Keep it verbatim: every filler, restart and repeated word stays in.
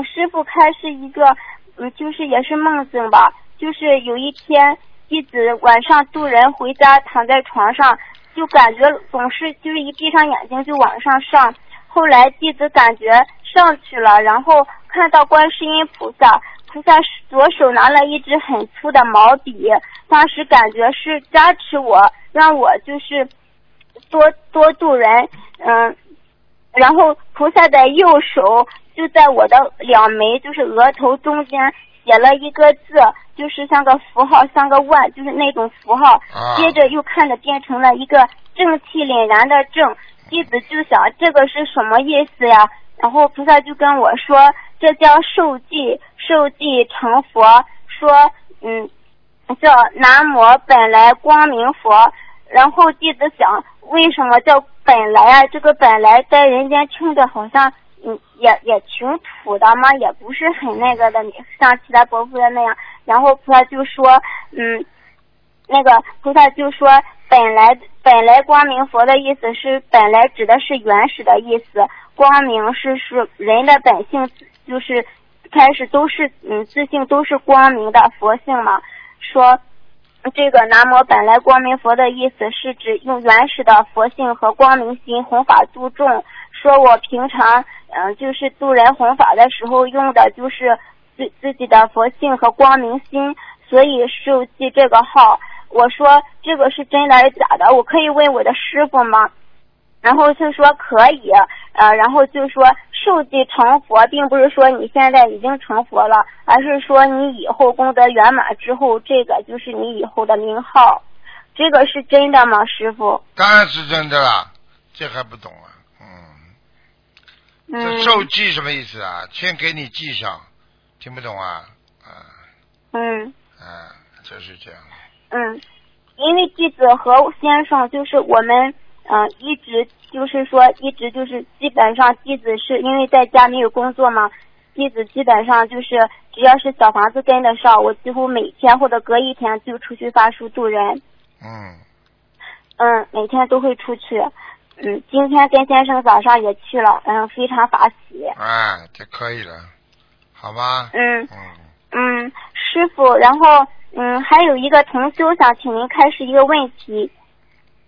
嗯，师傅开是一个，嗯，就是也是梦境吧。就是有一天，弟子晚上渡人回家，躺在床上，就感觉总是就是一闭上眼睛就往上上。后来弟子感觉上去了，然后看到观世音菩萨，菩萨左手拿了一支很粗的毛笔，当时感觉是加持我，让我就是多多渡人，嗯。然后菩萨的右手就在我的两眉，就是额头中间写了一个字，就是像个符号，像个万，就是那种符号。 啊、 接着又看着变成了一个正气凛然的正。弟子就想这个是什么意思呀？然后菩萨就跟我说，这叫受记，受记成佛。说嗯，叫南无本来光明佛。然后弟子想，为什么叫本来啊？这个本来在人间听着好像嗯也也挺土的嘛，也不是很那个的，像其他伯父的那样。然后菩萨就说嗯那个菩萨就说本来本来光明佛的意思是本来指的是原始的意思，光明是是人的本性，就是开始都是嗯自性都是光明的佛性嘛。说这个南无本来光明佛的意思是指用原始的佛性和光明心弘法度众。说我平常嗯、呃、就是度人弘法的时候用的就是自自己的佛性和光明心，所以受记这个号。我说这个是真的还是假的？我可以问我的师傅吗？然后就说可以，呃，然后就说受记成佛，并不是说你现在已经成佛了，而是说你以后功德圆满之后，这个就是你以后的名号。这个是真的吗，师傅？ 当然是真的了，这还不懂啊？嗯，这受记什么意思啊？先给你记上，听不懂啊？啊， 嗯， 啊，就是这样。 嗯，因为弟子和先生就是我们。嗯、呃，一直就是说，一直就是基本上弟子是因为在家没有工作嘛，弟子基本上就是只要是小房子跟得上，我几乎每天或者隔一天就出去发书度人。 嗯。 嗯，每天都会出去。嗯，今天跟先生早上也去了，嗯，非常法喜。 哎，这可以了，好吗？ 嗯嗯嗯，师傅，然后嗯，还有一个同修想请您开示一个问题。